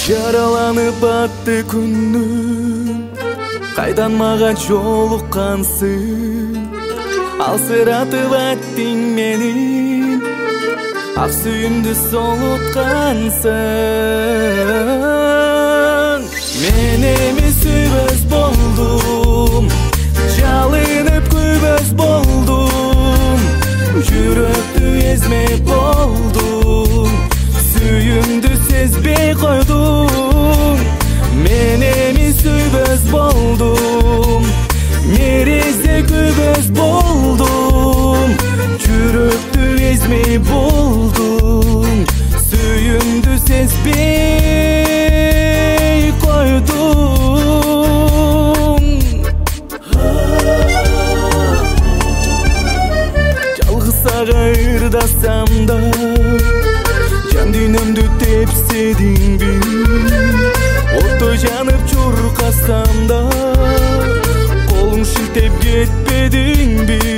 Жараланып атты күнүм, кайдан мага жолуккансың? Алсыратып аттың мени, ак сүйүмдү солуткансың. Мен эми сүйбөс болдум, жалынып күбөс болдум, жүрөктү эзмек болдум, сүйүмдү сезбей койдум. Мен эми сүйбөс болдум, нерезде күбөс болдум, жүрөктү эзмей болдум, сүйүмдү сезбей койдум. Жалгыз сага ырдасам да, жан дүйнөмдү тепседиңби? Оттой жанып чуркасам да, колуң шилтеп кетпедиңби?